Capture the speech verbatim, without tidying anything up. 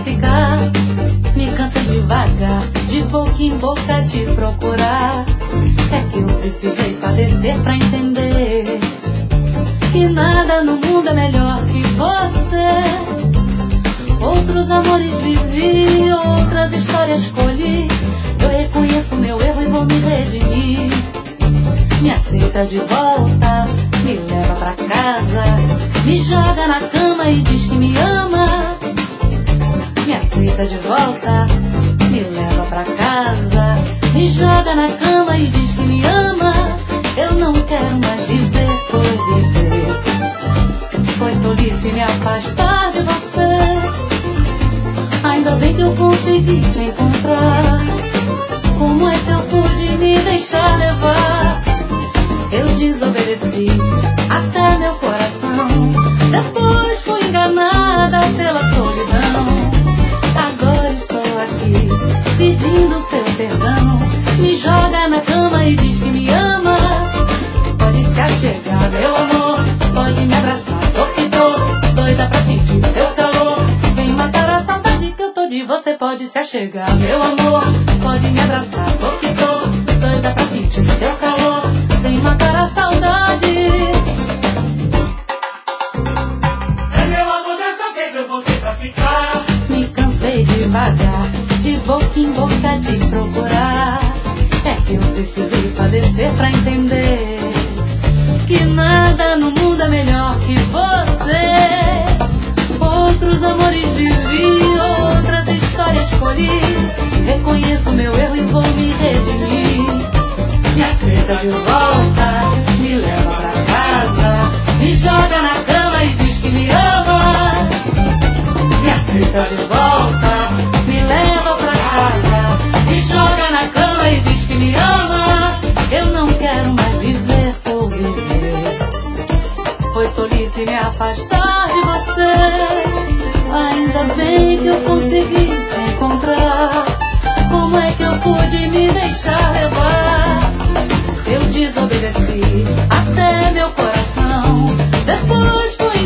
ficar. Me cansei devagar, de boca em boca te procurar. É que eu precisei padecer pra entender que nada no mundo é melhor que você. Outros amores vivi, outras histórias escolhi. Eu reconheço meu erro e vou me redimir. Me aceita de volta, me leva pra casa, me joga na cama e diz que me ama. Me aceita de volta, me leva pra casa, me joga na cama e diz que me ama. Eu não quero mais viver por viver. Foi tolice me afastar de você. Ainda bem que eu consegui te encontrar. Como é que eu pude me deixar levar? Eu desobedeci até meu coração. Depois fui enganada pela solidão. Agora estou aqui pedindo seu perdão. Me joga na cama e diz que me ama. Pode se achegar, meu amor, pode me abraçar, tô que tô doida pra sentir seu calor. Vem matar a saudade que eu tô de você. Pode se achegar, meu amor, pode me abraçar, tô que tô doida pra sentir seu calor. Vem matar a saudade. É meu amor, dessa vez eu voltei pra ficar. Me cansei devagar, de boca em boca te procurar. É que eu precisei padecer pra entender que nada no mundo é melhor que você. Outros amores vivi, outras histórias escolhi. Reconheço meu erro e vou me redimir. Me aceita de volta, me leva pra casa, me joga na cama e diz que me ama. Me aceita de volta, me leva pra casa, me joga na cama e diz que me ama. Eu não quero mais viver por viver. Foi tolice me afastar de você. Ainda bem que eu consegui te encontrar. Como é que eu pude me deixar levar? Eu desobedeci até meu coração. Depois fui